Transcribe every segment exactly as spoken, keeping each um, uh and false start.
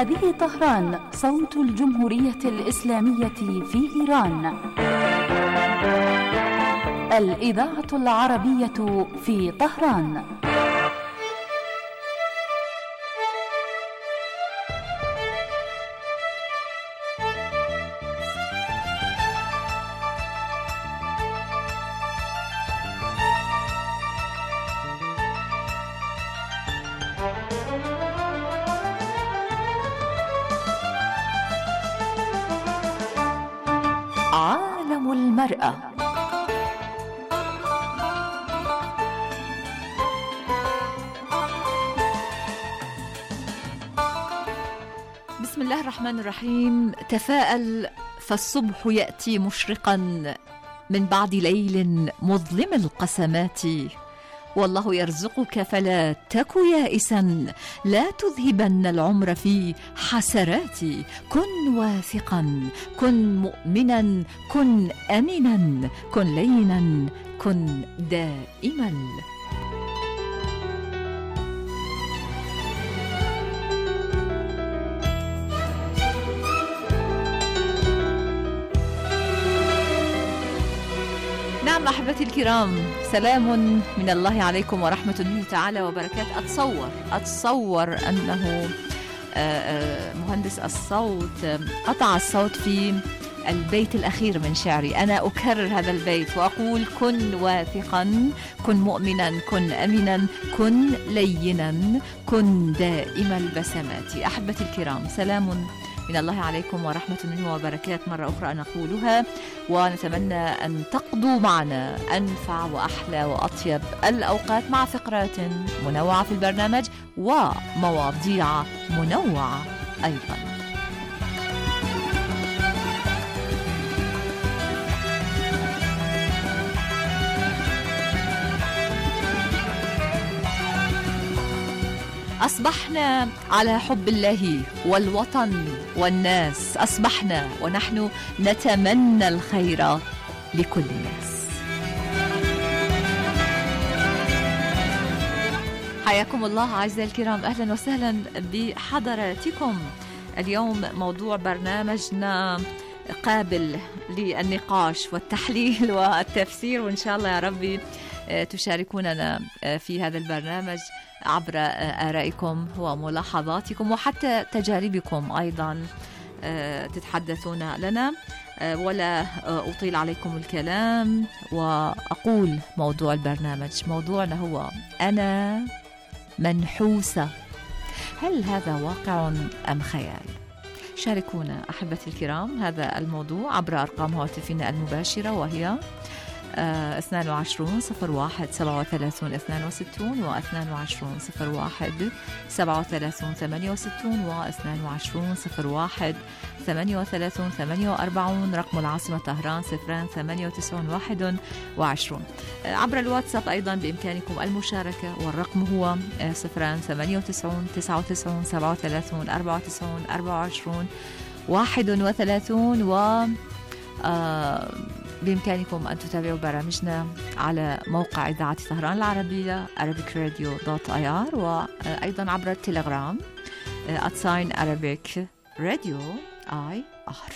هذه طهران، صوت الجمهورية الإسلامية في إيران. الإذاعة العربية في طهران. عالم المرأة. بسم الله الرحمن الرحيم. تفاءل فالصبح يأتي مشرقا من بعد ليل مظلم القسمات، والله يرزقك فلا تك يائسا، لا تذهبن العمر في حسراتي. كن واثقا، كن مؤمنا، كن أمنا، كن لينا، كن دائما. نعم أحبتي الكرام، سلام من الله عليكم ورحمة الله تعالى وبركاته. أتصور أتصور أنه مهندس الصوت قطع الصوت في البيت الأخير من شعري. أنا أكرر هذا البيت وأقول: كن واثقا، كن مؤمنا، كن أمنا، كن لينا، كن دائم البسمات. أحبتي الكرام، سلام من الله عليكم ورحمة الله وبركاته مرة أخرى نقولها، ونتمنى أن تقضوا معنا أنفع وأحلى وأطيب الأوقات مع فقرات منوعة في البرنامج ومواضيع منوعة أيضا. أصبحنا على حب الله والوطن والناس، أصبحنا ونحن نتمنى الخير لكل الناس. حياكم الله أعزائي الكرام، أهلا وسهلا بحضراتكم. اليوم موضوع برنامجنا قابل للنقاش والتحليل والتفسير، وإن شاء الله يا ربي تشاركوننا في هذا البرنامج عبر آرائكم وملاحظاتكم وحتى تجاربكم أيضا تتحدثون لنا. ولا أطيل عليكم الكلام وأقول موضوع البرنامج. موضوعنا هو: أنا منحوسة. هل هذا واقع أم خيال؟ شاركونا أحبتي الكرام هذا الموضوع عبر أرقام هواتفنا المباشرة، وهي اثنان وعشرون صفر واحد سبعة وثلاثون اثنان وستون واثنان وعشرون صفر واحد سبعة وثلاثون ثمانية وستون واثنان وعشرون صفر واحد ثمانية وثلاثون ثمانية وأربعون. رقم العاصمة طهران صفران ثمانية وتسعون واحد وعشرون. عبر الواتساب أيضا بإمكانكم المشاركة، والرقم هو صفران ثمانية وتسعون تسعة وتسعون سبعة وثلاثون أربعة وتسعون أربعة وعشرون واحد وثلاثون. و آه بإمكانكم أن تتابعوا برامجنا على موقع إذاعة طهران العربية arabic radio dot i r، وأيضا عبر التليجرام at sign arabic radio I R.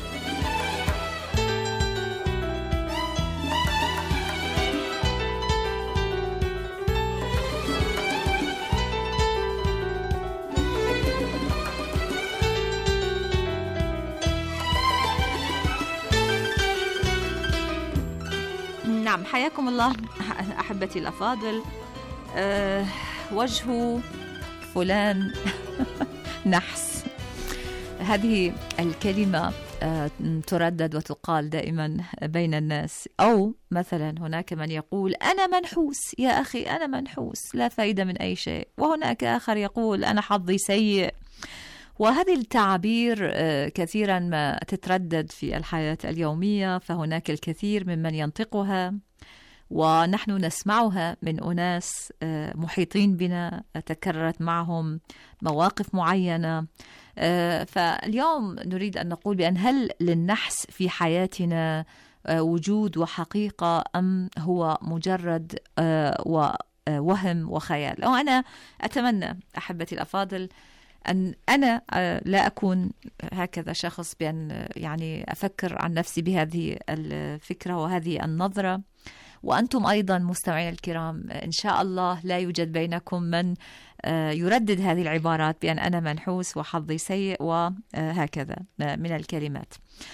نعم، حياكم الله أحبتي الأفاضل. أه وجه فلان نحس، هذه الكلمة أه تردد وتقال دائما بين الناس. أو مثلا هناك من يقول: أنا منحوس. يا أخي، أنا منحوس، لا فائدة من أي شيء. وهناك آخر يقول: أنا حظي سيء. وهذه التعابير كثيرا ما تتردد في الحياة اليومية، فهناك الكثير ممن ينطقها ونحن نسمعها من أناس محيطين بنا، تكررت معهم مواقف معينة. فاليوم نريد أن نقول بأن هل للنحس في حياتنا وجود وحقيقة، أم هو مجرد وهم وخيال؟ أو أنا أتمنى أحبتي الأفاضل أن أنا لا أكون هكذا شخص بأن يعني أفكر عن نفسي بهذه الفكرة وهذه النظرة. وأنتم أيضا مستمعين الكرام إن شاء الله لا يوجد بينكم من يردد هذه العبارات بأن أنا منحوس وحظي سيء وهكذا من الكلمات.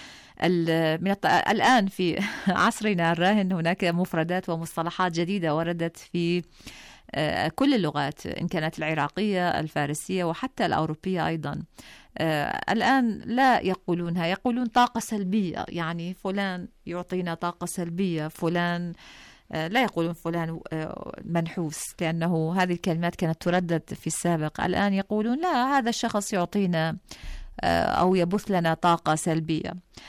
الآن في عصرنا الراهن هناك مفردات ومصطلحات جديدة وردت في كل اللغات، إن كانت العراقية الفارسية وحتى الأوروبية أيضا. الآن لا يقولونها، يقولون طاقة سلبية، يعني فلان يعطينا طاقة سلبية، فلان لا يقولون فلان منحوس، لأنه هذه الكلمات كانت تردد في السابق. الآن يقولون لا، هذا الشخص يعطينا أو يبث لنا طاقة سلبية.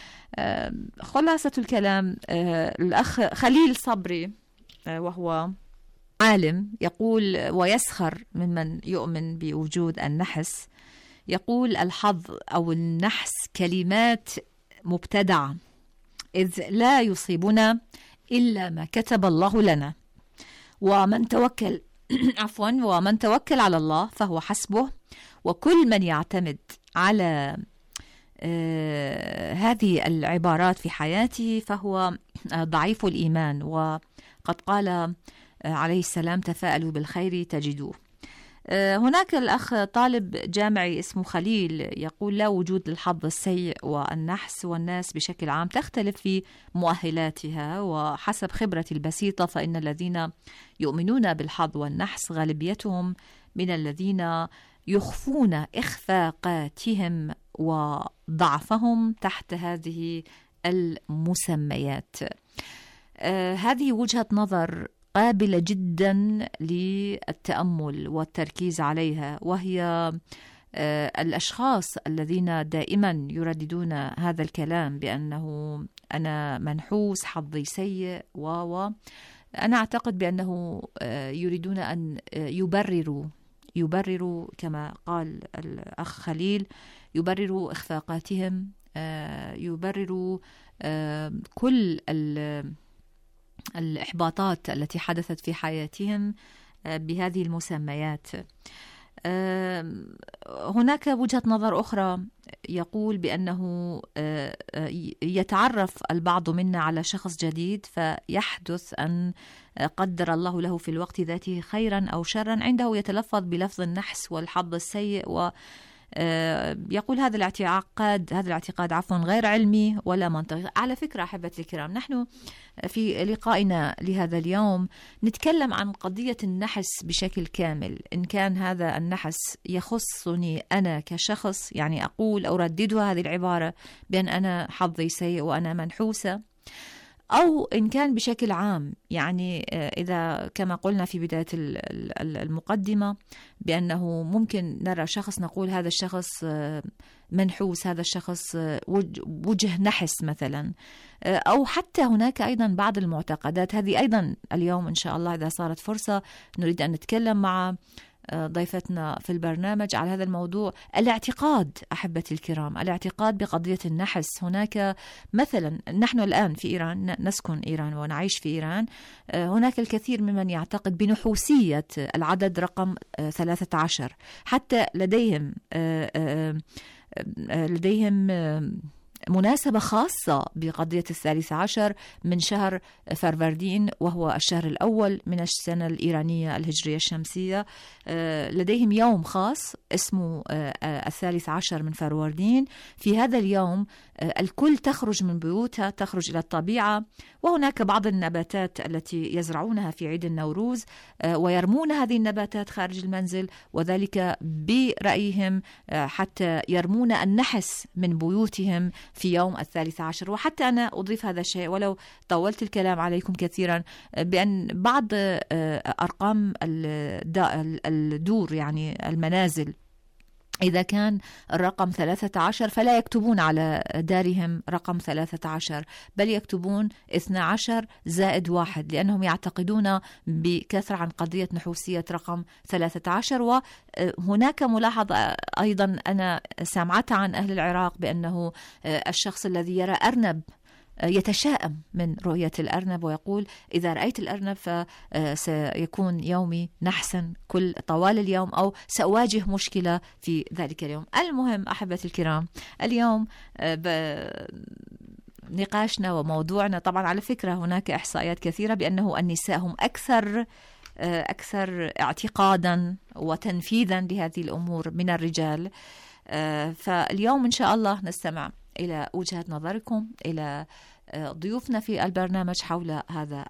خلاصة الكلام، الأخ خليل صبري وهو عالم يقول ويسخر ممن يؤمن بوجود النحس، يقول الحظ أو النحس كلمات مبتدعة، إذ لا يصيبنا إلا ما كتب الله لنا، ومن توكل عفوا ومن توكل على الله فهو حسبه، وكل من يعتمد على آه هذه العبارات في حياته فهو آه ضعيف الإيمان. وقد قال آه عليه السلام تفاءلوا بالخير تجدوه. هناك الأخ طالب جامعي اسمه خليل يقول لا وجود للحظ السيء والنحس، والناس بشكل عام تختلف في مؤهلاتها، وحسب خبرتي البسيطة فإن الذين يؤمنون بالحظ والنحس غالبيتهم من الذين يخفون إخفاقاتهم وضعفهم تحت هذه المسميات. آه هذه وجهة نظر قابلة جدا للتأمل والتركيز عليها، وهي آه الأشخاص الذين دائما يرددون هذا الكلام بأنه أنا منحوس حظي سيء و أنا أعتقد بأنه آه يريدون أن يبرروا يبرروا كما قال الأخ خليل، يبرروا إخفاقاتهم، آه يبرروا آه كل الإحباطات التي حدثت في حياتهم بهذه المسميات. هناك وجهة نظر أخرى يقول بأنه يتعرف البعض منا على شخص جديد فيحدث أن قدر الله له في الوقت ذاته خيرا أو شرا، عنده يتلفظ بلفظ النحس والحظ السيء، و يقول هذا الاعتقاد هذا الاعتقاد عفوا غير علمي ولا منطقي. على فكرة أحبتي الكرام، نحن في لقائنا لهذا اليوم نتكلم عن قضية النحس بشكل كامل، إن كان هذا النحس يخصني أنا كشخص، يعني أقول أرددها هذه العبارة بأن أنا حظي سيء وأنا منحوسة، أو إن كان بشكل عام، يعني إذا كما قلنا في بداية المقدمة بأنه ممكن نرى شخص نقول هذا الشخص منحوس، هذا الشخص وجه نحس مثلا، أو حتى هناك أيضا بعض المعتقدات. هذه أيضا اليوم إن شاء الله إذا صارت فرصة نريد أن نتكلم مع ضيفتنا في البرنامج على هذا الموضوع. الاعتقاد أحبتي الكرام، الاعتقاد بقضية النحس. هناك مثلا نحن الآن في إيران، نسكن إيران ونعيش في إيران، هناك الكثير ممن يعتقد بنحوسية العدد رقم ثلاثة عشر، حتى لديهم لديهم مناسبة خاصة بقضية الثالث عشر من شهر فروردين، وهو الشهر الأول من السنة الإيرانية الهجرية الشمسية. لديهم يوم خاص اسمه الثالث عشر من فروردين. في هذا اليوم الكل تخرج من بيوتها، تخرج إلى الطبيعة، وهناك بعض النباتات التي يزرعونها في عيد النوروز ويرمون هذه النباتات خارج المنزل، وذلك برأيهم حتى يرمون النحس من بيوتهم في يوم الثالث عشر. وحتى أنا أضيف هذا الشيء ولو طولت الكلام عليكم كثيرا، بأن بعض أرقام الدور يعني المنازل إذا كان الرقم ثلاثة عشر فلا يكتبون على دارهم رقم ثلاثة عشر، بل يكتبون اثنى عشر زائد واحد، لأنهم يعتقدون بكثرة عن قضية نحوسية رقم ثلاثة عشر. وهناك ملاحظة أيضا أنا سمعتها عن أهل العراق بأنه الشخص الذي يرى أرنب يتشائم من رؤية الأرنب ويقول إذا رأيت الأرنب فسيكون يومي نحسا كل طوال اليوم أو سأواجه مشكلة في ذلك اليوم. المهم أحبتي الكرام، اليوم نقاشنا وموضوعنا طبعا على فكرة هناك إحصائيات كثيرة بأنه النساء هم أكثر أكثر اعتقادا وتنفيذا لهذه الأمور من الرجال. فاليوم إن شاء الله نستمع إلى وجهة نظركم، إلى ضيوفنا في البرنامج حول هذا.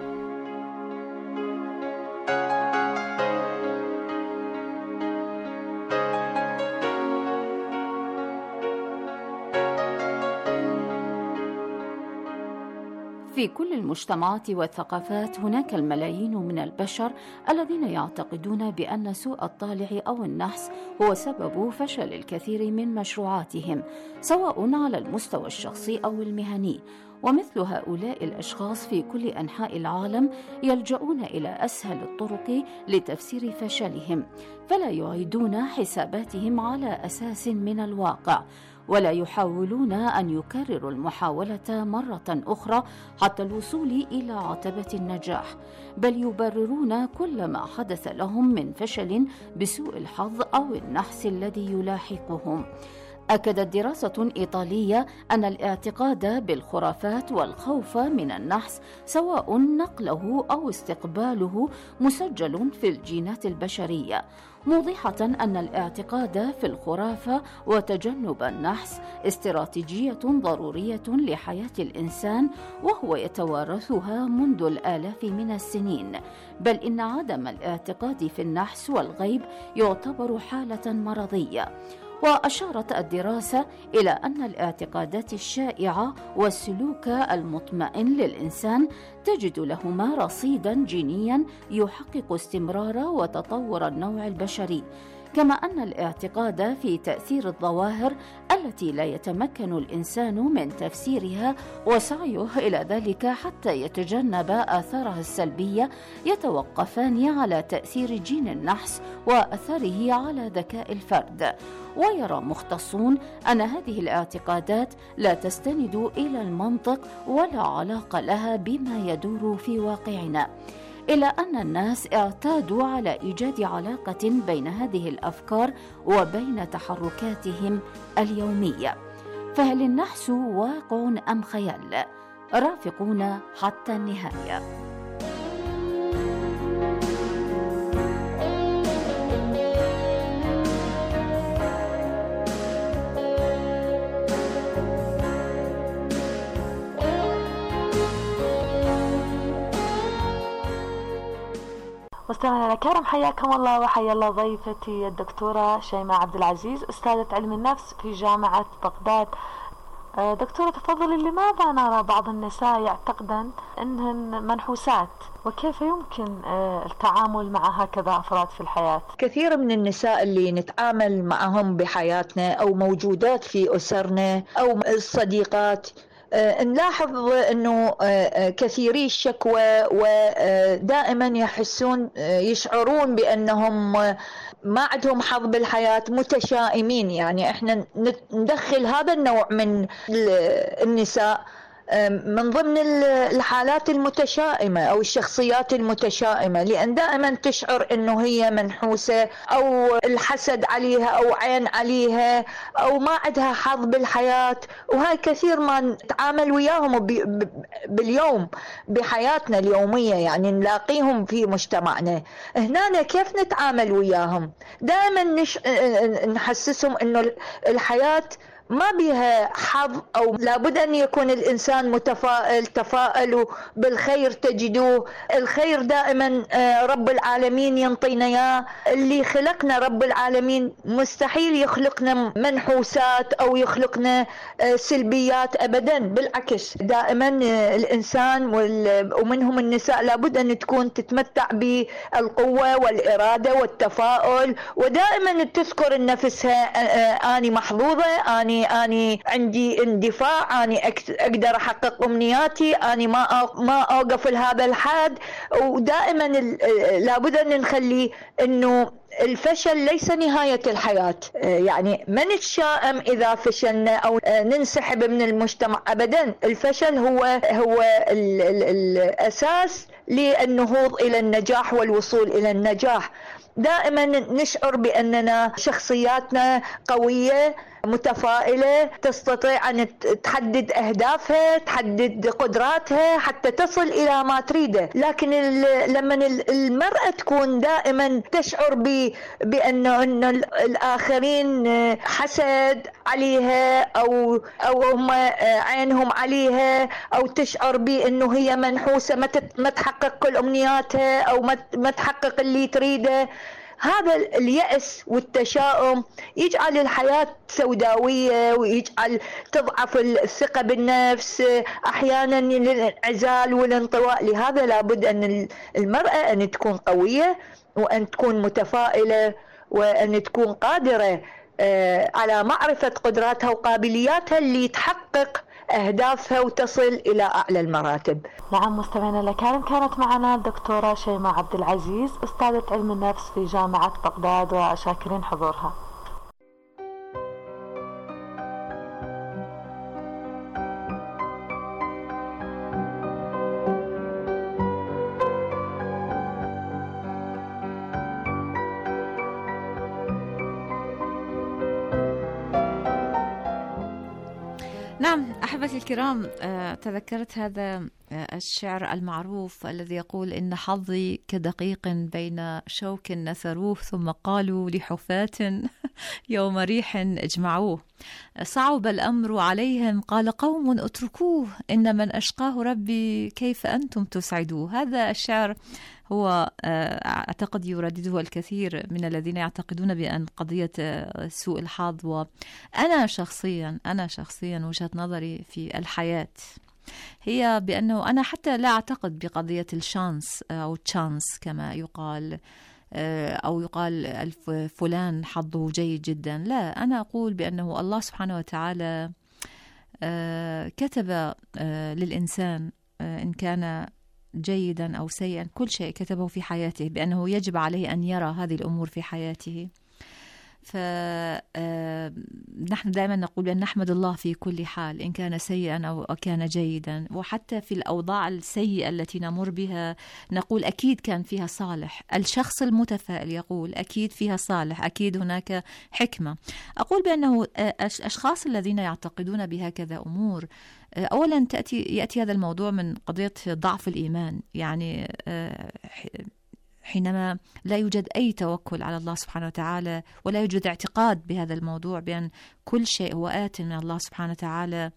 في كل المجتمعات والثقافات هناك الملايين من البشر الذين يعتقدون بأن سوء الطالع أو النحس هو سبب فشل الكثير من مشروعاتهم، سواء على المستوى الشخصي أو المهني. ومثل هؤلاء الأشخاص في كل أنحاء العالم يلجؤون إلى أسهل الطرق لتفسير فشلهم، فلا يعيدون حساباتهم على أساس من الواقع، ولا يحاولون أن يكرروا المحاولة مرة أخرى حتى الوصول إلى عتبة النجاح، بل يبررون كل ما حدث لهم من فشل بسوء الحظ أو النحس الذي يلاحقهم. أكدت دراسة إيطالية أن الاعتقاد بالخرافات والخوف من النحس سواء نقله أو استقباله مسجل في الجينات البشرية، موضحة أن الاعتقاد في الخرافة وتجنب النحس استراتيجية ضرورية لحياة الإنسان، وهو يتوارثها منذ الآلاف من السنين، بل إن عدم الاعتقاد في النحس والغيب يعتبر حالة مرضية. وأشارت الدراسة إلى أن الاعتقادات الشائعة والسلوك المطمئن للإنسان تجد لهما رصيدا جينيا يحقق استمرار وتطور النوع البشري، كما أن الاعتقاد في تأثير الظواهر التي لا يتمكن الإنسان من تفسيرها وسعيه إلى ذلك حتى يتجنب آثارها السلبية يتوقفان على تأثير جين النحس وأثره على ذكاء الفرد. ويرى مختصون أن هذه الاعتقادات لا تستند إلى المنطق ولا علاقة لها بما يدور في واقعنا، إلى أن الناس اعتادوا على إيجاد علاقة بين هذه الأفكار وبين تحركاتهم اليومية. فهل النحس واقع أم خيال؟ رافقونا حتى النهاية. مستمعينا الكرام، حياكم الله وحيا الله ضيفتي الدكتورة شيماء عبد العزيز، أستاذة علم النفس في جامعة بغداد. دكتورة تفضلي، لماذا نرى بعض النساء يعتقدن أنهن منحوسات، وكيف يمكن التعامل مع هكذا أفراد في الحياة؟ كثير من النساء اللي نتعامل معهم بحياتنا أو موجودات في أسرنا أو الصديقات نلاحظ أنه كثيري الشكوى ودائما يحسون يشعرون بأنهم ما عندهم حظ بالحياة، متشائمين. يعني احنا ندخل هذا النوع من النساء من ضمن الحالات المتشائمة أو الشخصيات المتشائمة، لأن دائما تشعر أنه هي منحوسة أو الحسد عليها أو عين عليها أو ما عندها حظ بالحياة. وهاي كثير ما نتعامل وياهم باليوم بحياتنا اليومية، يعني نلاقيهم في مجتمعنا. هنا كيف نتعامل وياهم؟ دائما نش... نحسسهم أنه الحياة ما بها حظ، أو لابد أن يكون الإنسان متفائل. تفائلوا بالخير تجدوه، الخير دائما رب العالمين ينطينا إياه. اللي خلقنا رب العالمين مستحيل يخلقنا منحوسات أو يخلقنا سلبيات أبدا، بالعكس دائما الإنسان ومنهم النساء لابد أن تكون تتمتع بالقوة والإرادة والتفاؤل، ودائما تذكر نفسها أني محظوظة، أني أني عندي اندفاع، أني أقدر أحقق أمنياتي، أني ما ما أوقف لهذا الحد. ودائما لابد أن نخلي إنه الفشل ليس نهاية الحياة، يعني ما نتشائم إذا فشلنا أو ننسحب من المجتمع أبدا. الفشل هو هو ال ال الأساس للنهوض إلى النجاح والوصول إلى النجاح. دائما نشعر بأننا شخصياتنا قوية متفائلة، تستطيع أن تحدد أهدافها، تحدد قدراتها حتى تصل إلى ما تريده. لكن لما المرأة تكون دائما تشعر بأن أن الآخرين حسد عليها أو أو هم عينهم عليها، أو تشعر بأنه هي منحوسة ما تحقق كل أمنياتها أو ما تحقق اللي تريده، هذا اليأس والتشاؤم يجعل الحياة سوداوية ويجعل تضعف الثقة بالنفس، أحيانا الانعزال والانطواء. لهذا لابد أن المرأة أن تكون قوية وأن تكون متفائلة وأن تكون قادرة على معرفة قدراتها وقابلياتها اللي تحقق أهدافها وتصل إلى أعلى المراتب. نعم مستمعينا الكرام، كانت معنا الدكتورة شيماء عبد العزيز أستاذة علم النفس في جامعة بغداد، وشاكرين حضورها. نعم أحبتي الكرام، تذكرت هذا الشعر المعروف الذي يقول: إن حظي كدقيق بين شوك نثروه، ثم قالوا لحفاة يوم ريح اجمعوه. صعب الأمر عليهم قال قوم اتركوه، إن من أشقاه ربي كيف أنتم تسعدوه. هذا الشعر هو أعتقد يردده الكثير من الذين يعتقدون بأن قضية سوء الحظ، وأنا شخصيا أنا شخصيا وجهة نظري في الحياة هي بأنه أنا حتى لا أعتقد بقضية الشانس أو تشانس كما يقال، أو يقال فلان حظه جيد جدا. لا، أنا أقول بأنه الله سبحانه وتعالى كتب للإنسان إن كان جيدا أو سيئا كل شيء كتبه في حياته، بأنه يجب عليه أن يرى هذه الأمور في حياته. فنحن دائما نقول بأن نحمد الله في كل حال، إن كان سيئا أو كان جيدا، وحتى في الأوضاع السيئة التي نمر بها نقول أكيد كان فيها صالح. الشخص المتفائل يقول أكيد فيها صالح، أكيد هناك حكمة. أقول بأنه الأشخاص الذين يعتقدون بهكذا أمور، أولا تأتي يأتي هذا الموضوع من قضية ضعف الإيمان، يعني حينما لا يوجد أي توكل على الله سبحانه وتعالى، ولا يوجد اعتقاد بهذا الموضوع بأن كل شيء هو آت من الله سبحانه وتعالى،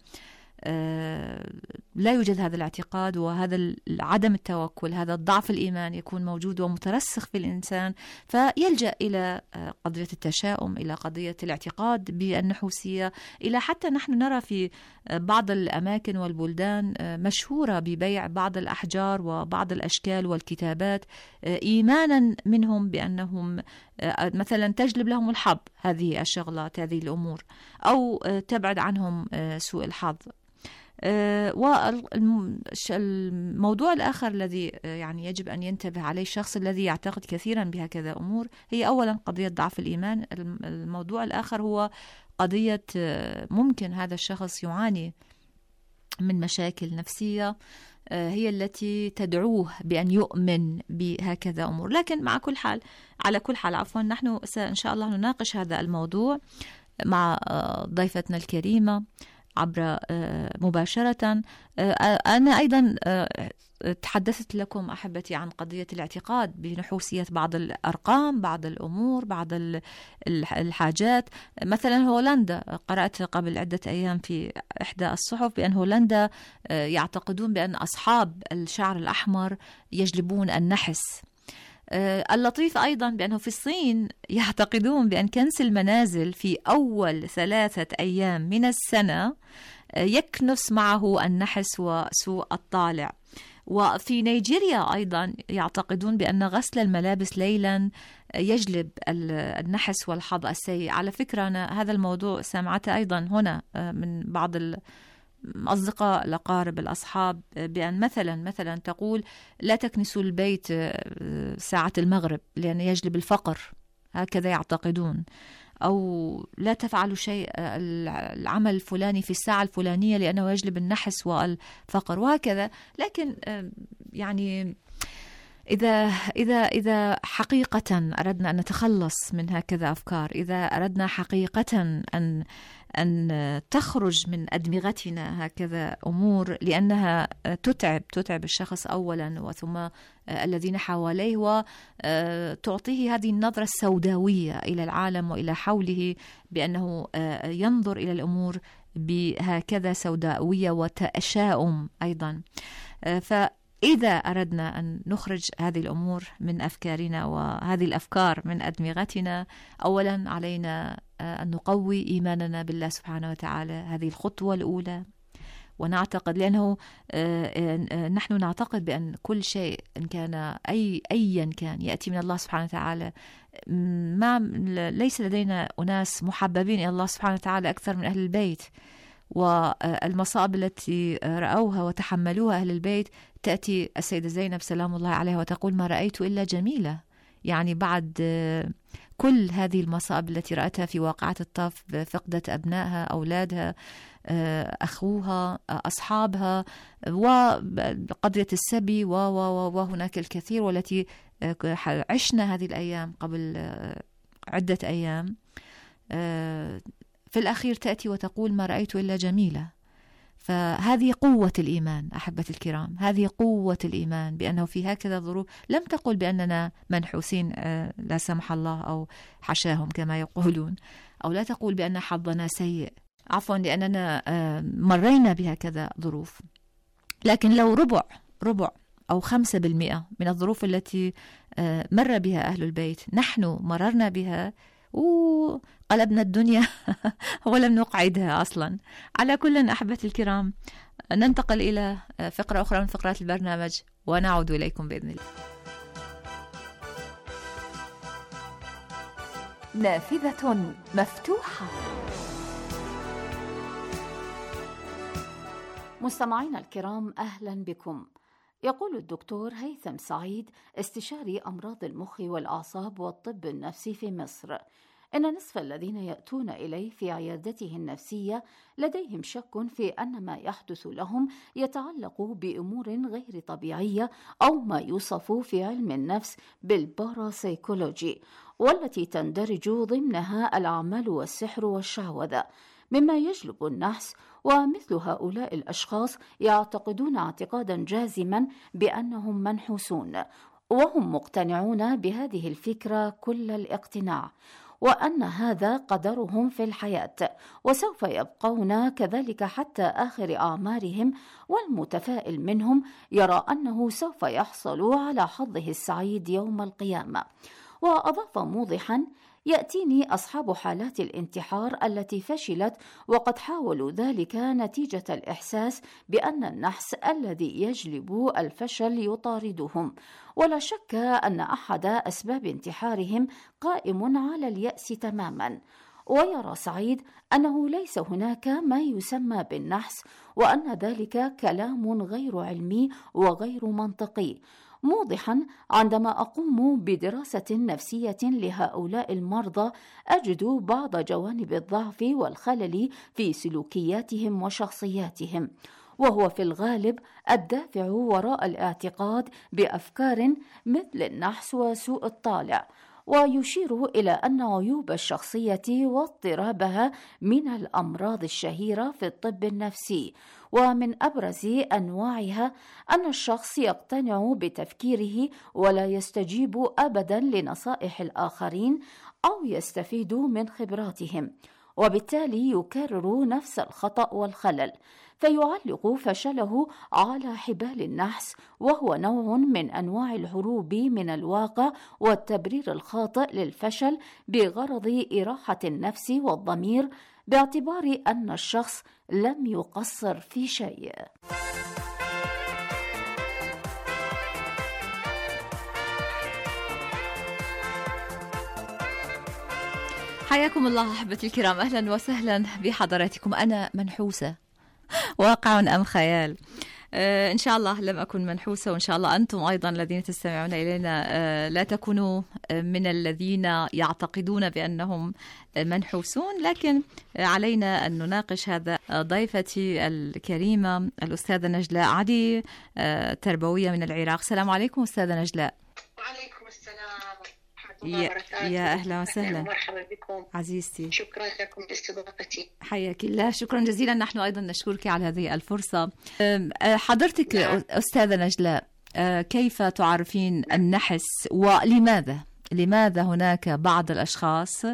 لا يوجد هذا الاعتقاد وهذا عدم التوكل، هذا الضعف الإيمان يكون موجود ومترسخ في الإنسان، فيلجأ إلى قضية التشاؤم، إلى قضية الاعتقاد بالنحوسية، إلى حتى نحن نرى في بعض الأماكن والبلدان مشهورة ببيع بعض الأحجار وبعض الأشكال والكتابات إيمانا منهم بأنهم مثلا تجلب لهم الحظ، هذه الشغلات، هذه الأمور، أو تبعد عنهم سوء الحظ. والموضوع الآخر الذي يعني يجب أن ينتبه عليه الشخص الذي يعتقد كثيرا بهكذا أمور هي أولا قضية ضعف الإيمان. الموضوع الآخر هو قضية ممكن هذا الشخص يعاني من مشاكل نفسية هي التي تدعوه بأن يؤمن بهكذا أمور. لكن مع كل حال على كل حال عفوا نحن إن شاء الله نناقش هذا الموضوع مع ضيفتنا الكريمة عبر مباشرة. أنا أيضا تحدثت لكم أحبتي عن قضية الاعتقاد بنحوسية بعض الأرقام، بعض الأمور، بعض الحاجات. مثلا هولندا، قرأت قبل عدة أيام في إحدى الصحف بأن هولندا يعتقدون بأن أصحاب الشعر الأحمر يجلبون النحس. اللطيف أيضا بأنه في الصين يعتقدون بأن كنس المنازل في أول ثلاثة أيام من السنة يكنس معه النحس وسوء الطالع. وفي نيجيريا أيضا يعتقدون بأن غسل الملابس ليلا يجلب النحس والحظ السيء. على فكرة أنا هذا الموضوع سمعته أيضا هنا من بعض الأصدقاء الأقارب الأصحاب، بأن مثلا مثلا تقول لا تكنسوا البيت ساعة المغرب لأن يجلب الفقر. هكذا يعتقدون، أو لا تفعلوا شيء العمل الفلاني في الساعة الفلانية لأنه يجلب النحس والفقر وهكذا. لكن يعني إذا إذا إذا حقيقة أردنا أن نتخلص من هكذا أفكار، إذا أردنا حقيقة أن أن تخرج من أدمغتنا هكذا أمور لأنها تتعب تتعب الشخص أولا وثم الذين حواليه، وتعطيه هذه النظرة السوداوية إلى العالم وإلى حوله بأنه ينظر إلى الأمور بهكذا سوداوية وتشاؤم أيضا. فإذا أردنا أن نخرج هذه الأمور من أفكارنا وهذه الأفكار من أدمغتنا، أولا علينا أن نقوي إيماننا بالله سبحانه وتعالى، هذه الخطوة الأولى. ونعتقد لأنه نحن نعتقد بأن كل شيء إن كان أي أيا كان يأتي من الله سبحانه وتعالى، ما ليس لدينا أناس محببين إلى الله سبحانه وتعالى أكثر من أهل البيت، والمصائب التي رأوها وتحملوها أهل البيت تأتي السيدة زينب سلام الله عليها وتقول ما رأيت إلا جميلة. يعني بعد كل هذه المصائب التي رأتها في واقعة الطف، فقدت أبنائها، أولادها، أخوها، أصحابها، وقضية السبي وهناك الكثير، والتي عشنا هذه الأيام قبل عدة أيام، في الأخير تأتي وتقول ما رأيت إلا جميلة. فهذه قوة الإيمان أحبة الكرام، هذه قوة الإيمان بأنه في هكذا ظروف لم تقل بأننا منحوسين لا سمح الله أو حشاهم كما يقولون، أو لا تقول بأن حظنا سيء، عفوا، لأننا مرينا بهكذا ظروف. لكن لو ربع ربع أو خمسة بالمئة من الظروف التي مر بها أهل البيت نحن مررنا بها وقلبنا الدنيا ولم نقعدها أصلا. على كل أحبة الكرام، ننتقل إلى فقرة أخرى من فقرات البرنامج ونعود إليكم بإذن الله. نافذة مفتوحة. مستمعينا الكرام، أهلا بكم. يقول الدكتور هيثم سعيد، استشاري أمراض المخ والأعصاب والطب النفسي في مصر، إن نصف الذين يأتون إليه في عيادته النفسية لديهم شك في أن ما يحدث لهم يتعلق بأمور غير طبيعية أو ما يوصف في علم النفس بالباراسيكولوجي، والتي تندرج ضمنها الأعمال والسحر والشعوذة، مما يجلب النحس. ومثل هؤلاء الأشخاص يعتقدون اعتقادا جازما بأنهم منحوسون، وهم مقتنعون بهذه الفكرة كل الاقتناع، وأن هذا قدرهم في الحياة، وسوف يبقون كذلك حتى آخر أعمارهم. والمتفائل منهم يرى أنه سوف يحصل على حظه السعيد يوم القيامة. وأضاف موضحا: يأتيني أصحاب حالات الانتحار التي فشلت وقد حاولوا ذلك نتيجة الإحساس بأن النحس الذي يجلب الفشل يطاردهم، ولا شك أن أحد أسباب انتحارهم قائم على اليأس تماما. ويرى سعيد أنه ليس هناك ما يسمى بالنحس، وأن ذلك كلام غير علمي وغير منطقي، موضحا: عندما أقوم بدراسة نفسية لهؤلاء المرضى أجد بعض جوانب الضعف والخلل في سلوكياتهم وشخصياتهم، وهو في الغالب الدافع وراء الاعتقاد بأفكار مثل النحس وسوء الطالع. ويشير إلى أن عيوب الشخصية واضطرابها من الأمراض الشهيرة في الطب النفسي، ومن أبرز أنواعها أن الشخص يقتنع بتفكيره ولا يستجيب أبدا لنصائح الآخرين أو يستفيد من خبراتهم، وبالتالي يكرر نفس الخطأ والخلل، فيعلق فشله على حبال النحس، وهو نوع من أنواع الهروب من الواقع والتبرير الخاطئ للفشل بغرض إراحة النفس والضمير، باعتبار أن الشخص لم يقصر في شيء. حياكم الله أحبتي الكرام، أهلا وسهلا بحضراتكم. أنا منحوسة، واقع أم خيال؟ آه إن شاء الله لم أكن منحوسة، وإن شاء الله أنتم أيضا الذين تستمعون إلينا آه لا تكونوا من الذين يعتقدون بأنهم منحوسون، لكن علينا أن نناقش هذا. ضيفتي الكريمة الأستاذة نجلاء عدي، آه تربوية من العراق. السلام عليكم أستاذة نجلاء. وعليكم السلام ورحمة الله وبركاته. يا أهلا وسهلا. مرحبا بكم عزيزتي. شكرا لكم لاستضافتي. حياك الله. شكرا جزيلا. نحن أيضا نشكرك على هذه الفرصة. حضرتك نعم. أستاذة نجلاء، كيف تعرفين النحس ولماذا لماذا هناك بعض الأشخاص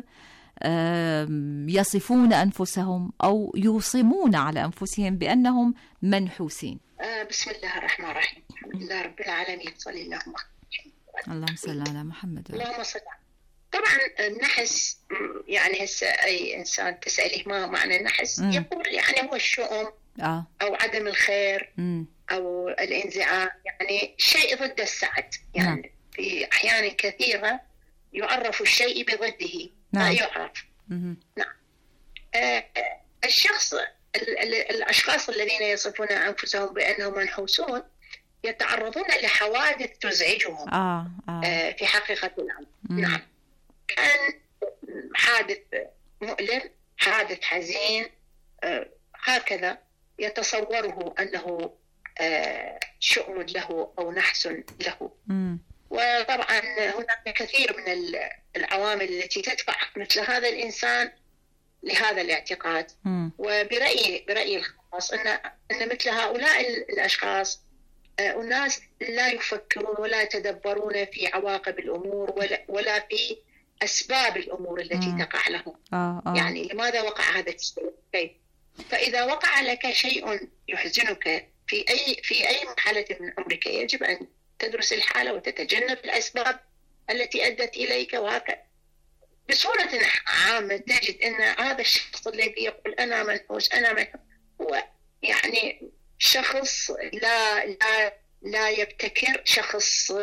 يصفون أنفسهم أو يوصمون على أنفسهم بأنهم منحوسين؟ بسم الله الرحمن الرحيم. الحمد لله رب العالمين. صلى اللهم اللهم صل على محمد. اللهم صل. طبعا النحس يعني هسه أي إنسان تسأله ما معنى النحس م. يقول يعني هو الشؤم آه. أو عدم الخير م. أو الانزعاج، يعني شيء ضد السعد. يعني نعم. في أحيان كثيرة يعرف الشيء بضده. نعم. لا يعرف. م. نعم. آه الشخص الأشخاص الذين يصفون أنفسهم بأنهم منحوسون يتعرضون لحوادث تزعجهم آه. آه. آه في حقيقة الأمر. نعم. كان حادث مؤلم، حادث حزين، آه هكذا يتصوره أنه آه شؤم له أو نحس له. م. وطبعا هناك كثير من العوامل التي تدفع مثل هذا الإنسان لهذا الاعتقاد. م. وبرأيي برأيي الخاص أن أن مثل هؤلاء الأشخاص أناس لا يفكرون ولا يتدبرون في عواقب الأمور ولا ولا في أسباب الأمور التي م. تقع لهم. آه آه. يعني لماذا وقع هذا الشيء؟ فإذا وقع لك شيء يحزنك في أي في أي مرحلة من عمرك يجب أن تدرس الحالة وتتجنب الأسباب التي أدت إليك. وهكذا بصورة عامة تجد أن هذا الشخص الذي يقول أنا منحوس أنا منحوس هو يعني شخص لا لا لا يبتكر، شخص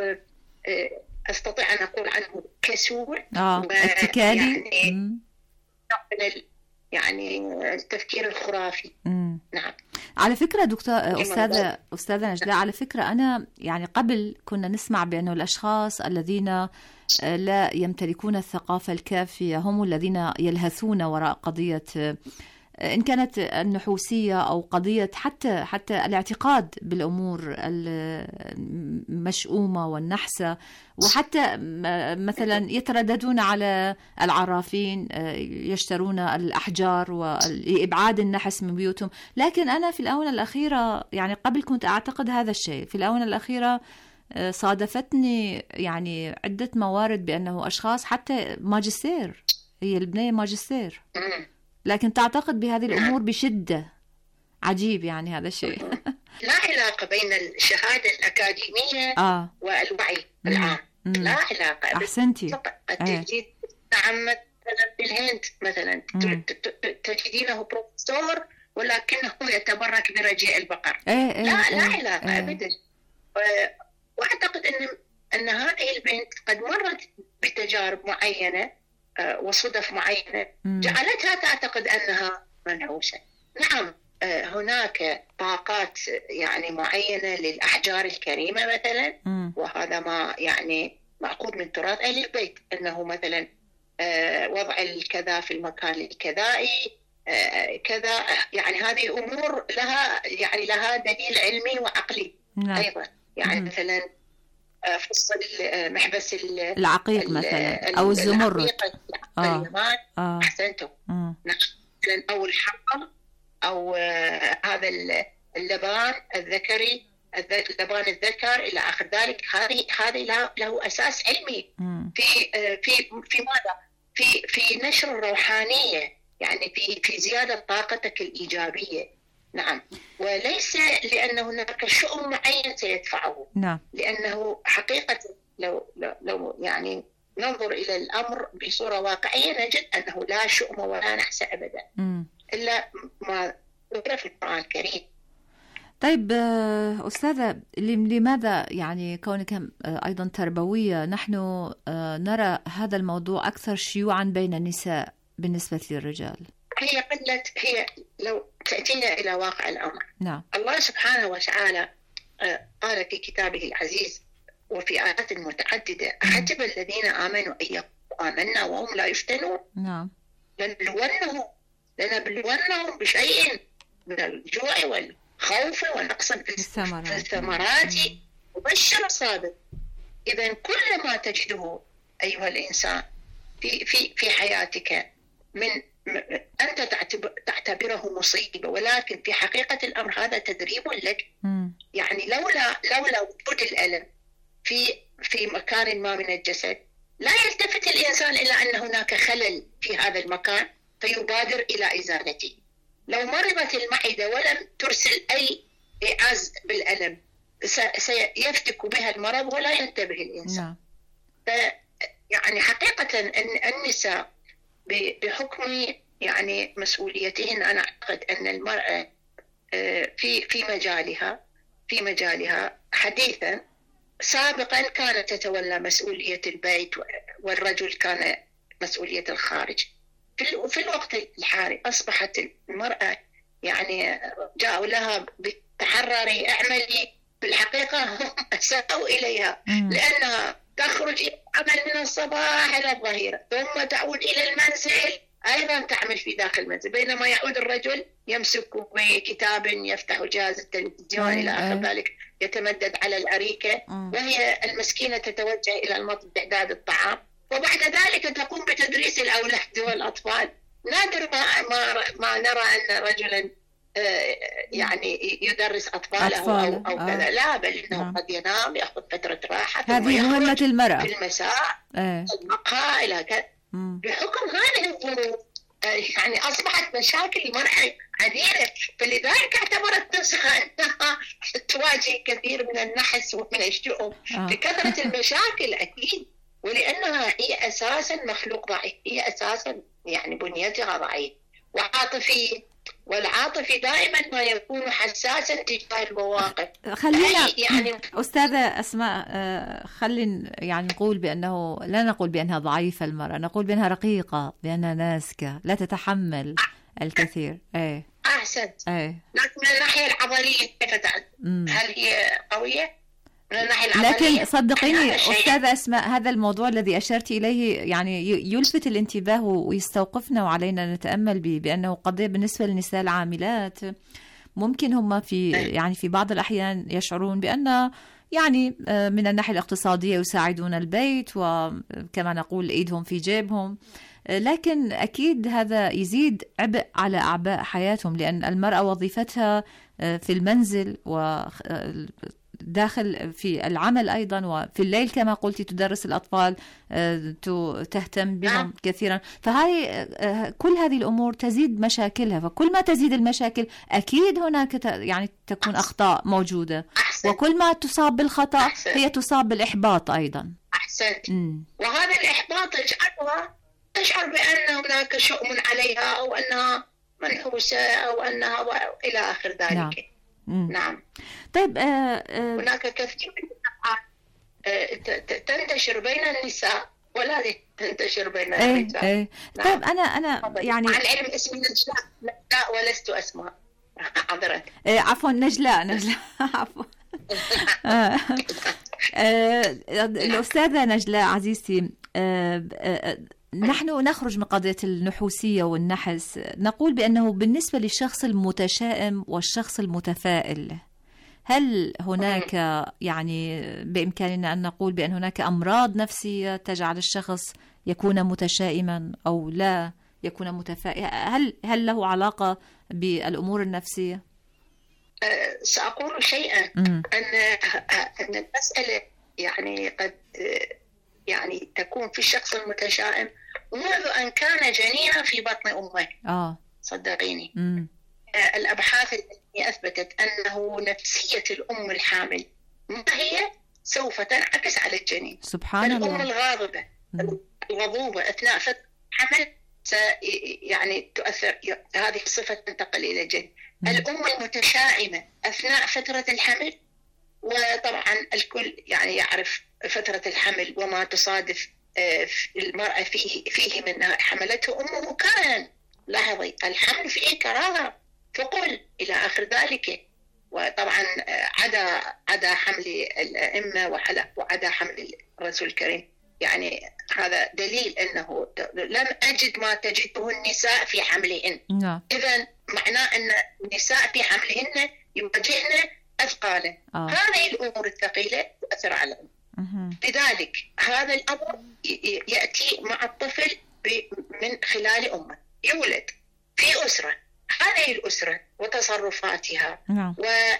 أستطيع أن أقول عنه كسول آه اتكالي، يعني يعني التفكير الخرافي. مم. نعم. على فكرة دكتور أستاذة أستاذة نجلاء، على فكرة أنا يعني قبل كنا نسمع بأنه الأشخاص الذين لا يمتلكون الثقافة الكافية هم الذين يلهثون وراء قضية إن كانت النحوسية أو قضية حتى حتى الاعتقاد بالأمور المشؤومة والنحسة، وحتى مثلا يترددون على العرافين يشترون الأحجار وإبعاد النحس من بيوتهم. لكن أنا في الآونة الأخيرة يعني قبل كنت أعتقد هذا الشيء، في الآونة الأخيرة صادفتني يعني عدة موارد بأنه أشخاص حتى ماجستير، هي البنية ماجستير لكن تعتقد بهذه الأمور بشدة. عجيب يعني هذا الشيء. لا علاقة بين الشهادة الأكاديمية آه. والوعي العام. مم. لا علاقة. أحسنتي. قد تجد نعم مثلا في الهند مثلا تجدينه بروفيسور ولكنه يتبرك برجيع البقر. ايه ايه لا ايه لا علاقة ايه. أبدا. وأعتقد أن أن هذه البنت قد مرت بتجارب معينة وصدف معينة جعلتها تعتقد أنها منحوسة. نعم هناك طاقات يعني معينة للأحجار الكريمة مثلا، وهذا ما يعني مأخوذ من تراث أهل البيت، أنه مثلا وضع الكذا في المكان الكذائي كذا، يعني هذه أمور لها يعني لها دليل علمي وعقلي أيضا. يعني مثلا فص محبس العقيق مثلا أو الزمرد آه. آه. أحسنتم. مثلا أو الحقل أو آه هذا اللبان الذكري اللبان الذكر إلى آخر ذلك. هذه هذه له, له أساس علمي مم. في آه في في ماذا في في نشر الروحانية، يعني في في زيادة طاقتك الإيجابية. نعم. وليس لأن هناك شؤم معين سيدفعه. نعم. لأنه حقيقة لو لو, لو يعني ننظر إلى الأمر بصورة واقعية نجد أنه لا شؤم ولا نحس أبدا م. إلا ما ذكر في القرآن الكريم. طيب أستاذة، لماذا يعني كونك أيضا تربوية نحن نرى هذا الموضوع أكثر شيوعا بين النساء بالنسبة للرجال؟ هي قلة هي لو تأتينا إلى واقع الأمر. نعم. الله سبحانه وتعالى قال في كتابه العزيز وفي آيات متعددة: أحسب الذين آمنوا أن يقولوا آمنا وهم لا يفتنون. نعم. لنبلونهم لنبلونهم بشيء من الجوع والخوف ونقص في الثمرات وبشر الصابر. إذا كل ما تجده أيها الإنسان في في في حياتك من أنت تعتبره مصيبة، ولكن في حقيقة الأمر هذا تدريب لك. م. يعني لولا لولا وجود الألم في في مكان ما من الجسد لا يلتفت الإنسان إلى أن هناك خلل في هذا المكان فيبادر إلى إزالته. لو مرضت المعدة ولم ترسل أي إعاز بالألم سيفتك بها المرض ولا ينتبه الإنسان. ف يعني حقيقة أن النساء بحكم يعني مسؤوليتهن، أنا أعتقد أن المرأة في في مجالها في مجالها حديثا سابقا كانت تتولى مسؤولية البيت والرجل كان مسؤولية الخارج. في في الوقت الحالي أصبحت المرأة يعني جاءوا لها بالتحرري اعملي، بالحقيقة هم أساءوا إليها لأنها تخرج عمل من الصباح إلى الظهيرة ثم تعود إلى المنزل أيضا تعمل في داخل المنزل، بينما يعود الرجل يمسك بكتاب يفتح جهاز التلفزيون إلى آخر ذلك، يتمدد على الأريكة وهي المسكينة تتوجه إلى المطبخ بإعداد الطعام، وبعد ذلك تقوم بتدريس الأولاد والأطفال. نادر ما, ما, ما نرى أن رجلا يعني يدرس أطفاله أطفال. أو, أو كذا، لا بل إنه قد ينام يأخذ فترة راحة، هذه مهمة المرأة في المساء اه. المقهى إلى كذا. بحكم هذه الظروف يعني أصبحت مشاكل المرأة عديدة، فلذلك اعتبرت نفسها أنها تواجه كثير من النحس ومن الشؤم بكثرة المشاكل أكيد، ولأنها هي أساسا مخلوق ضعيف، هي أساسا يعني بنيتها ضعيف وعاطفي، والعاطفي دائما ما يكون حساسا تجاه المواقف. خلينا يعني أستاذة أسماء خلينا يعني نقول بأنه لا نقول بأنها ضعيفة المرأة، نقول بأنها رقيقة، بأنها ناسكة لا تتحمل الكثير. ايه أحسنت. ايه لكن من الناحية العضلية كيف تعد؟ هل هي قوية؟ لكن صدقيني أستاذة أسماء هذا الموضوع الذي أشرت إليه يعني يلفت الانتباه ويستوقفنا وعلينا نتأمل به، بأنه قضية بالنسبة للنساء العاملات ممكن هم في يعني في بعض الأحيان يشعرون بأن يعني من الناحية الاقتصادية يساعدون البيت وكما نقول إيدهم في جيبهم، لكن أكيد هذا يزيد عبء على أعباء حياتهم، لأن المرأة وظيفتها في المنزل و داخل في العمل أيضا، وفي الليل كما قلتي تدرس الأطفال، تهتم بهم كثيرا، فهاي كل هذه الأمور تزيد مشاكلها، فكل ما تزيد المشاكل أكيد هناك يعني تكون أخطاء موجودة، وكل ما تصاب بالخطأ هي تصاب بالإحباط أيضا. أحسنت. وهذا الإحباط يجعلها تشعر بأن هناك شؤم عليها أو أنها منحوسة أو أنها إلى آخر ذلك. نعم. نعم. طيب آه آه هناك كثير من الأفعال تنتشر بين النساء ولا تنتشر بين ايه الرجال. ايه. طيب أنا أنا يعني مع العلم اسمي نجلاء نجلاء ولست اسمها حضرت. إيه عفوا نجلاء نجلاء عفوا. آه آه الأستاذة نجلاء عزيزتي، آه آه نحن نخرج من قضية النحوسية والنحس، نقول بأنه بالنسبة للشخص المتشائم والشخص المتفائل، هل هناك يعني بإمكاننا أن نقول بأن هناك أمراض نفسية تجعل الشخص يكون متشائما أو لا يكون متفائلا؟ هل هل له علاقة بالأمور النفسية؟ أه سأقول شيئا أن أن المسألة يعني قد يعني تكون في الشخص المتشائم منذ أن كان جنينا في بطن أمه. آه. صدقيني. مم. الأبحاث التي أثبتت أنه نفسية الأم الحامل ما هي سوف تنعكس على الجنين. سبحان الله. الأم الغاضبة الغضوبة أثناء فترة الحمل يعني تؤثر، هذه الصفة تنتقل إلى الجنين. الأم المتشائمة أثناء فترة الحمل، وطبعا الكل يعني يعرف فترة الحمل وما تصادف المرأة فيه فيه من حملته أمه كان لاحظي الحمل فيه كراهة فقل إلى آخر ذلك. وطبعا عدا عدا حمل الأئمة وعدا حمل الرسول الكريم، يعني هذا دليل أنه لم أجد ما تجده النساء في حملهن. نعم. إذن معناه أن النساء في حملهن يواجهن أثقالا. آه. هذه الأمور الثقيلة تؤثر على الأمر. لذلك هذا الأمر يأتي مع الطفل من خلال أمه، يولد في أسرة، هذه الأسرة وتصرفاتها نعم.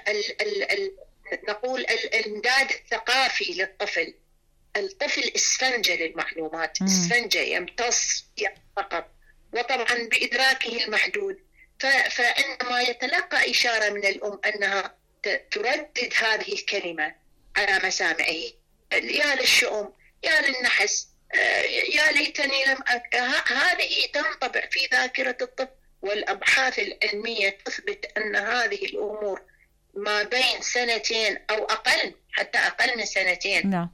ونقول الإمداد الثقافي للطفل. الطفل اسفنجة للمعلومات، اسفنجة يمتص فقط، وطبعا بإدراكه المحدود. فعندما يتلقى إشارة من الأم أنها تردد هذه الكلمة على مسامعه، يا للشؤم، يا للنحس، يا ليتني لم أك... هذه تنطبع في ذاكرة الطفل. والأبحاث العلمية تثبت أن هذه الأمور ما بين سنتين أو أقل، حتى أقل من سنتين، نعم.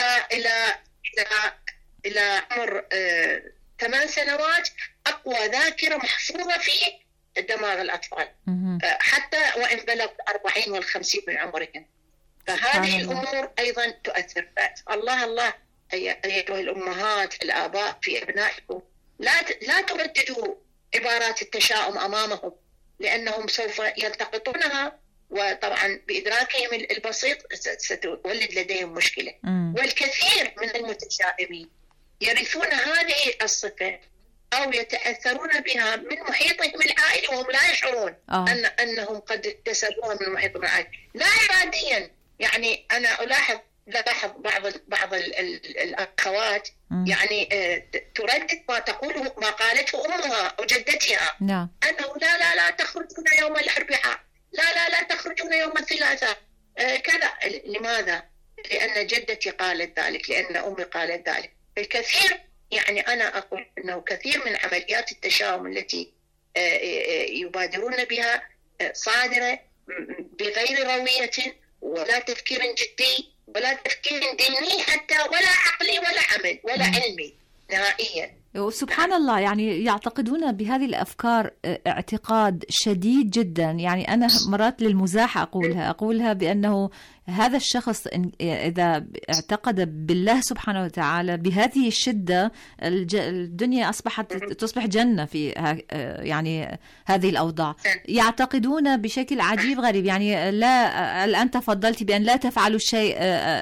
إلى إلى إلى عمر آه... ثمان سنوات أقوى ذاكرة محفوظة في دماغ الأطفال، آه... حتى وإن بلغوا الأربعين والخمسين من عمرهم. فهذه الأمور أيضا تؤثر. الله الله أيها الأمهات الآباء في أبنائكم، لا لا ترددوا عبارات التشاؤم أمامهم، لأنهم سوف يلتقطونها، وطبعا بإدراكهم البسيط ستولد لديهم مشكلة. م. والكثير من المتشائمين يرثون هذه الصفة أو يتأثرون بها من محيطهم العائلي وهم لا يشعرون أوه. أن أنهم قد اكتسبوها من محيطهم العائلي لا إراديا. يعني أنا ألاحظ لاحظ بعض ال بعض ال ال الأخوات م. يعني آه تردد ما تقوله ما قالته أمها أو جدتها، نعم. أنه لا لا لا تخرجون يوم الأربعاء، لا لا لا تخرجون يوم الثلاثاء، آه كذا. لماذا؟ لأن جدتي قالت ذلك، لأن أمي قالت ذلك. الكثير، يعني أنا أقول أنه كثير من عمليات التشاؤم التي آه آه يبادرون بها آه صادرة بغير روية ولا تفكير جدي ولا تفكير ديني حتى، ولا عقلي ولا عمل ولا علمي نهائيا. وسبحان الله، يعني يعتقدون بهذه الأفكار اعتقاد شديد جدا. يعني أنا مرات للمزاح أقولها أقولها بأنه هذا الشخص إذا اعتقد بالله سبحانه وتعالى بهذه الشدة، الدنيا أصبحت تصبح جنة في يعني هذه الأوضاع. يعتقدون بشكل عجيب غريب. يعني لا، الآن تفضلت بأن لا تفعلوا شيء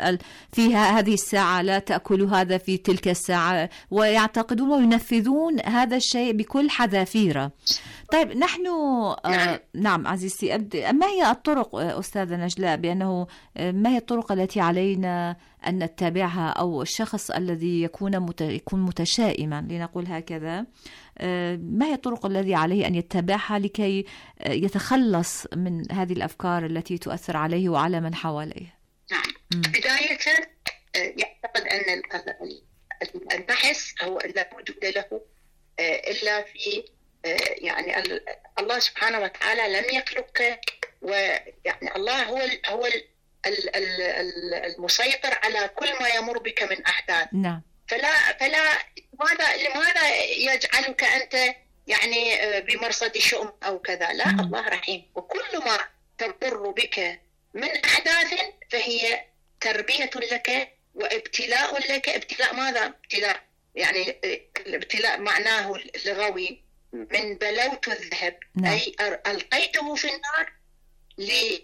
في هذه الساعة، لا تأكلوا هذا في تلك الساعة، ويعتقدون وينفذون هذا الشيء بكل حذافيره. طيب نحن نعم, آه نعم عزيزتي أبدي، ما هي الطرق أستاذة نجلاء، بأنه ما هي الطرق التي علينا أن نتبعها، أو الشخص الذي يكون مت... يكون متشائما لنقول هكذا، آه ما هي الطرق التي عليه أن يتبعها لكي يتخلص من هذه الأفكار التي تؤثر عليه وعلى من حواليه؟ نعم. بداية يعتقد أن البحث هو لا وجود له إلا في، يعني الله سبحانه وتعالى لم يخلقك، ويعني الله هو هو المسيطر على كل ما يمر بك من أحداث. نعم. فلا فلا لماذا لماذا يجعلك أنت يعني بمرصد شؤم أو كذا؟ لا، م. الله رحيم، وكل ما تمر بك من أحداث فهي تربية لك وابتلاء لك. ابتلاء ماذا؟ ابتلاء يعني الابتلاء معناه اللغوي من بلوت الذهب، نعم. أي ألقيته في النار لي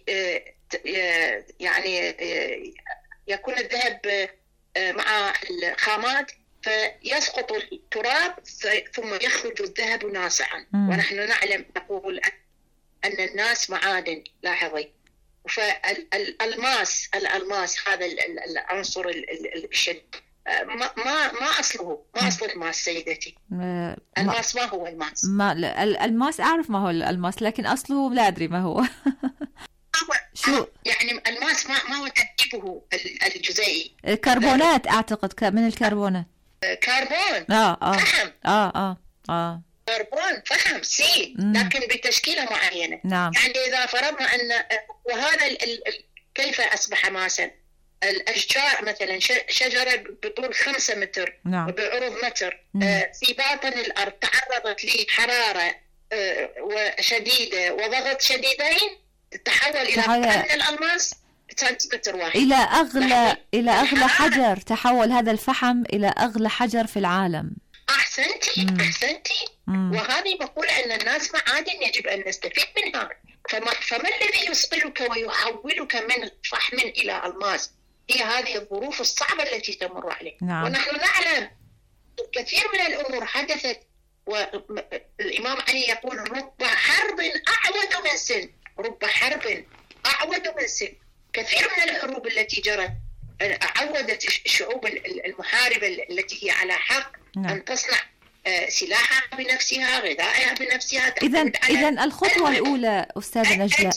يعني يكون الذهب مع الخامات فيسقط التراب ثم يخرج الذهب ناصعا. م. ونحن نعلم نقول أن الناس معادن. لاحظي، فالألماس الألماس هذا العنصر الشديد ما ما ما أصله ما أصل الماس سيدتي. الماس ما هو الماس؟ ما الماس أعرف ما هو الماس، لكن أصله لا أدري ما هو. شو يعني الماس؟ ما ما هو تركيبه الجزيئي؟ الكربونات أعتقد، من الكربونات. كربون. آه آه فحم. آه آه آه كربون فحم سي، لكن بتشكيلة معينة. نعم. يعني إذا فرضنا أن وهذا ال ال كيف أصبح ماسا؟ الأشجار مثلا شجرة بطول خمسة متر، نعم. وبعرض متر، آه في باطن الأرض تعرضت لحرارة وشديدة وضغط شديدين تتحول إلى أغلى الألماس سنتيمتر واحد، إلى أغلى إلى أغلى حجر. تحول هذا الفحم إلى أغلى حجر في العالم. أحسنتي مم. أحسنتي مم. وهذه بقول أن الناس معادن يجب أن نستفيد منها. فما, فما الذي يصقلك ويحولك من فحم إلى ألماس؟ هي هذه الظروف الصعبة التي تمر عليك. نعم. ونحن نعلم كثير من الأمور حدثت، والإمام علي يقول رب حرب أعود من سن، رب حرب أعود من سن. كثير من الحروب التي جرت عودت الشعوب المحاربة التي هي على حق نعم. أن تصنع سلاحها بنفسها، غذائها بنفسها. إذن إذن الخطوة الأولى أستاذة نجلاء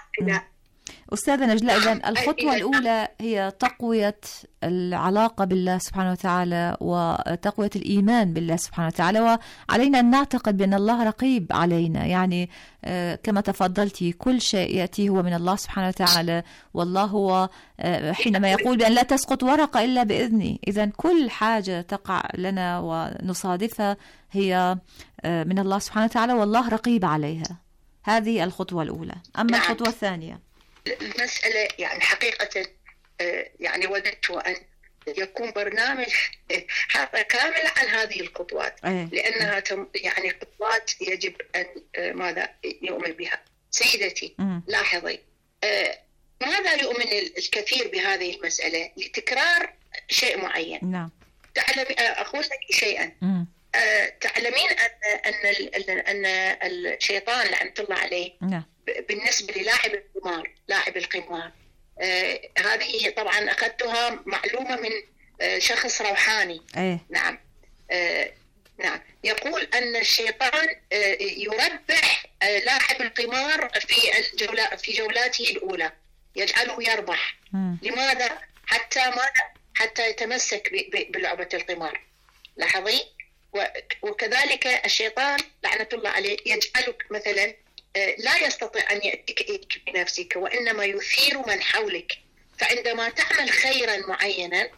أستاذة نجلاء إذن الخطوة الأولى هي تقوية العلاقة بالله سبحانه وتعالى وتقوية الإيمان بالله سبحانه وتعالى، وعلينا أن نعتقد بأن الله رقيب علينا. يعني كما تفضلتي كل شيء يأتي هو من الله سبحانه وتعالى، والله هو حينما يقول بأن لا تسقط ورقة إلا بإذنه. إذن كل حاجة تقع لنا ونصادفها هي من الله سبحانه وتعالى والله رقيب عليها. هذه الخطوة الأولى. أما الخطوة الثانية المسألة يعني حقيقة يعني وددت أن يكون برنامج هذا كامل عن هذه الخطوات، لأنها يعني خطوات يجب أن ماذا يؤمن بها. سيدتي لاحظي ماذا يؤمن الكثير بهذه المسألة؟ لتكرار شيء معين. نعم. تعلمي أقول لك شيئا. تعلمين أن أن أن الشيطان لعنة الله عليه نعم. بالنسبة للاعب القمار، لاعب القمار آه هذه طبعا أخذتها معلومة من آه شخص روحاني. أيه. نعم آه نعم يقول أن الشيطان آه يربح آه لاعب القمار في الجولة في جولاته الأولى، يجعله يربح. م. لماذا؟ حتى ماذا؟ حتى يتمسك بلعبة القمار. لاحظي. وكذلك الشيطان لعنة الله عليه يجعلك مثلا لا يستطيع أن يأتيك بنفسك، وإنما يثير من حولك. فعندما تعمل خيرا معينا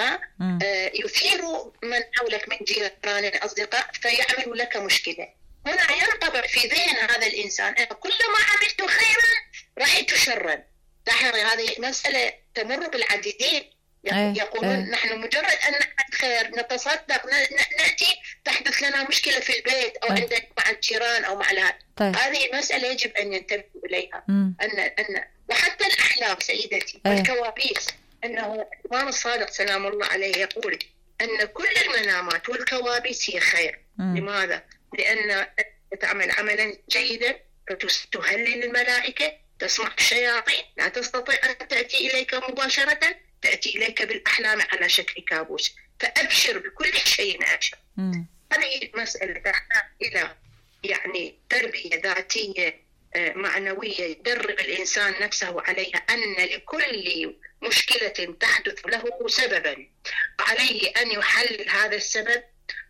يثير من حولك من جيران أصدقاء فيعمل لك مشكلة. هنا ينطبع في ذهن هذا الإنسان أنا كلما عملت خيرا رأيت شرا. لاحظي هذه مسألة تمر بالعديدين. يقولون أيه. نحن مجرد أن نعمل خير نتصدق نأتي تحدث لنا مشكلة في البيت أو أيه. عندك مع الجيران أو مع الأهل. طيب. هذه مسألة يجب أن ينتبه إليها. أن أن وحتى الأحلام سيدتي أيه. والكوابيس، أنه الإمام الصادق سلام الله عليه يقول أن كل المنامات والكوابيس هي خير. مم. لماذا؟ لأن تعمل عملا جيدا فتهلل الملائكة، تسمع الشياطين، لا تستطيع أن تأتي إليك مباشرة، تأتي إليك بالأحلام على شكل كابوس. فأبشر بكل شيء أبشر. هذه مسألة تحتاج إلى يعني تربية ذاتية معنوية يدرب الإنسان نفسه عليها، أن لكل مشكلة تحدث له سببا، عليه أن يحلل هذا السبب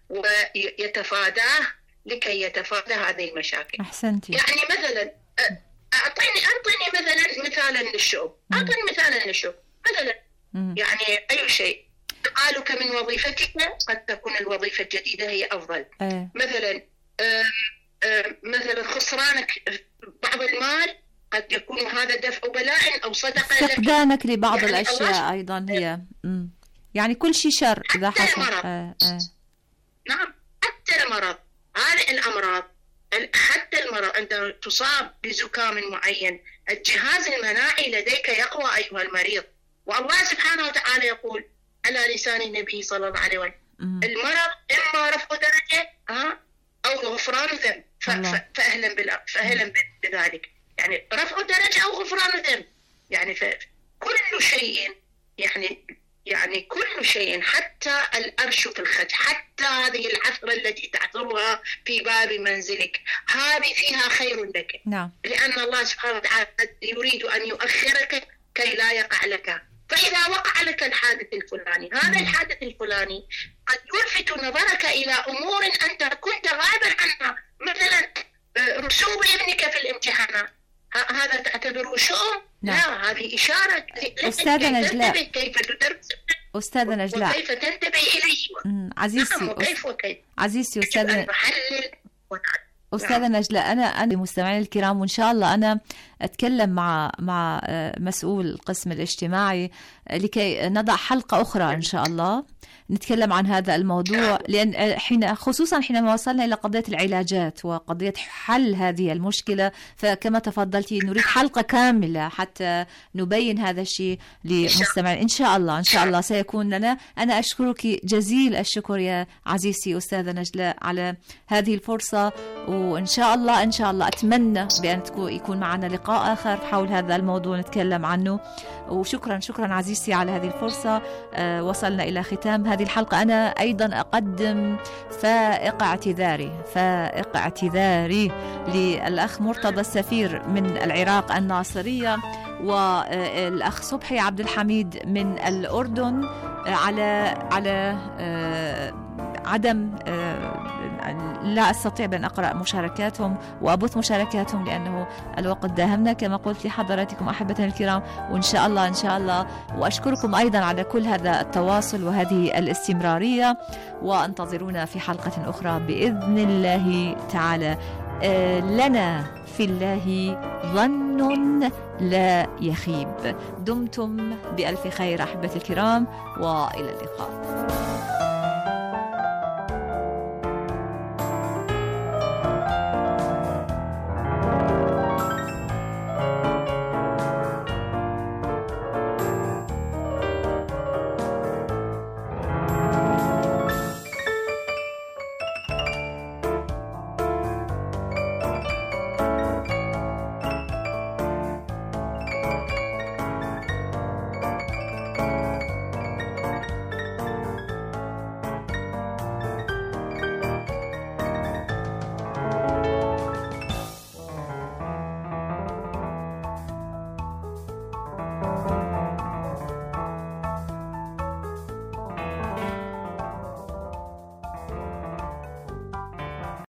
ويتفاداه لكي يتفادى هذه المشاكل. أحسنتي. يعني مثلا أعطيني أعطيني مثلا مثالا للشؤم، أعطيني مثالا للشؤم مثلا مم. يعني أي شيء قالك من وظيفتك قد تكون الوظيفة الجديدة هي أفضل. أه. مثلا آه آه مثلا خسرانك بعض المال قد يكون هذا دفع بلاء أو صدقة، فقدانك لبعض يعني الأشياء أيضا هي مم. يعني كل شيء شر إذا حصل. آه. آه. نعم حتى المرض، هذه الأمراض حتى المرض عندما تصاب بزكام معين الجهاز المناعي لديك يقوى أيها المريض، والله سبحانه وتعالى يقول على لسان النبي صلى الله عليه وسلم المرض إما رفع درجة ها أو غفران ذنب، فأهلا بالله فأهلا بذلك، يعني رفع درجة أو غفران ذنب، يعني كل شيء يعني يعني كل شيء حتى الأرش في الخد، حتى هذه العثرة التي تعثرها في باب منزلك هذه فيها خير لك. نعم. لأن الله سبحانه وتعالى يريد أن يؤخرك كي لا يقع لك. فإذا وقع لك الحادث الفلاني، هذا الحادث الفلاني قد يلفت نظرك إلى أمور أنت كنت غائبا عنها، مثلا رسوب ابنك في الامتحانات، هذا تعتبره شؤم؟ لا، هذه إشارة أستاذة نجلاء كيف تدرس أستاذة نجلاء وكيف تنتبه إليه. عزيزتي نعم وكيف وكيف عزيزتي أستاذة نحلل أستاذة نجلاء، أنا أنا مستمعين الكرام، وإن شاء الله أنا أتكلم مع مع مسؤول القسم الاجتماعي لكي نضع حلقة أخرى إن شاء الله نتكلم عن هذا الموضوع، لأن حين خصوصا حينما وصلنا إلى قضية العلاجات وقضية حل هذه المشكلة، فكما تفضلتي نريد حلقة كاملة حتى نبين هذا الشيء لمستمعين. إن شاء الله إن شاء الله سيكون لنا. أنا أشكرك جزيل الشكر يا عزيزتي أستاذة نجلاء على هذه الفرصة، وإن شاء الله إن شاء الله أتمنى بأن يكون معنا لقاء آخر حول هذا الموضوع نتكلم عنه. وشكرا شكرا عزيزتي على هذه الفرصة. أه وصلنا إلى ختام هذه الحلقة. أنا أيضا أقدم فائق اعتذاري فائق اعتذاري للأخ مرتضى السفير من العراق الناصرية، والأخ صبحي عبد الحميد من الأردن على على أه عدم أه لا أستطيع بأن أقرأ مشاركاتهم وأبث مشاركاتهم لأنه الوقت داهمنا كما قلت لحضراتكم أحبتنا الكرام. وإن شاء الله إن شاء الله وأشكركم أيضا على كل هذا التواصل وهذه الاستمرارية، وانتظرونا في حلقة أخرى بإذن الله تعالى. لنا في الله ظن لا يخيب. دمتم بألف خير أحبتي الكرام، وإلى اللقاء.